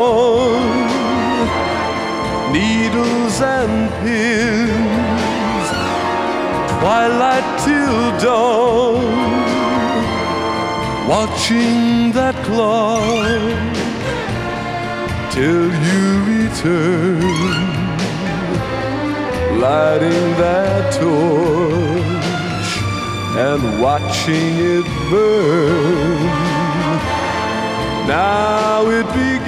Needles and pins, twilight till dawn, watching that clock till you return, lighting that torch and watching it burn. Now it begins